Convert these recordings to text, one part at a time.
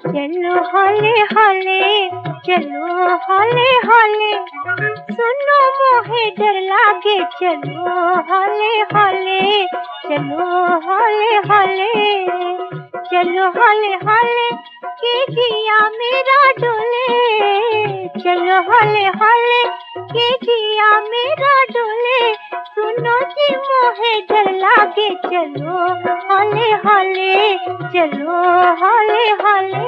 चलो हौले हौले, चलो हौले हौले, सुनो मोहे डर लागे। चलो हौले हौले, चलो हौले हौले, चलो हौले हौले के जिया मेरा डोले। चलो हौले हौले के जिया मेरा डोले, सुनो जी मोहे डर लागे। चलो हौले हौले, चलो हौले हौले।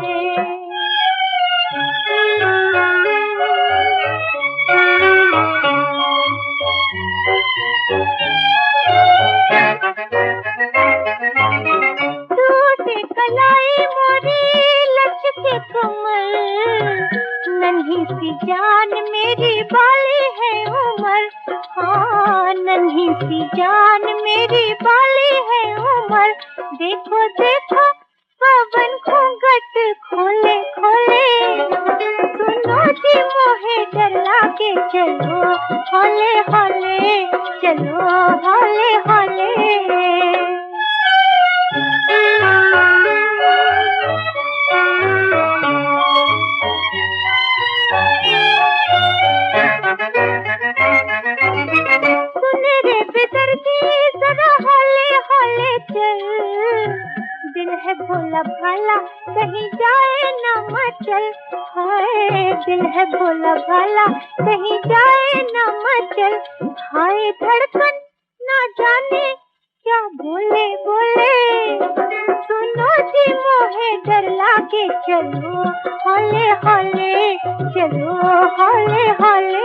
टूटे कलाई मोरी लचके कमर, नन्ही सी जान मेरी बाली है उमर। हाँ नन्ही सी जान मेरी बाली है उमर। देखो देखो पवन घूंघट खोले खोले, सुनो जी मोहे डर लागे। चलो हौले हौले, चलो हौले हौले। सुन रे बेदर्दी जरा हौले हौले चल, दिल है भोला भाला कहीं जाए न मचल। हाय दिल है भोला भाला कहीं जाए न मचल। हाय धड़कन ना जाने क्या बोले बोले, सुनो जी मोहे डर लागे। चलो हौले हौले, चलो हौले हौले।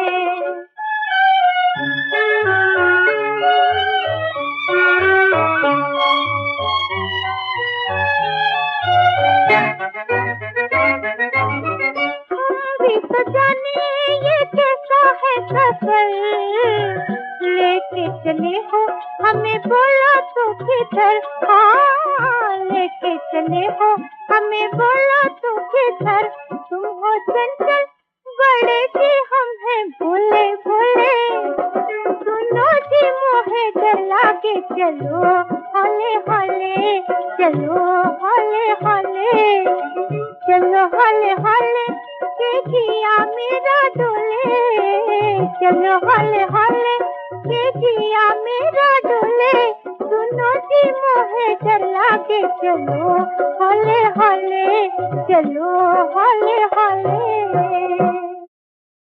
तो जाने ये कैसा है सफर, लेके चले हो हमें बोला तो किधर। हाँ लेके चले हो हमें बोला तो किधर। तुम हो चंचल बड़े जी हम हैं भोले भोले, सुनो जी मोहे डर लागे। चलो हौले हौले, चलो हौले हौले, चलो हौले हौले के जिया मेरा डोले। चलो हौले हौले के जिया मेरा डोले, सुनो जी मोहे डर लागे। चलो हौले हौले, चलो हौले हौले।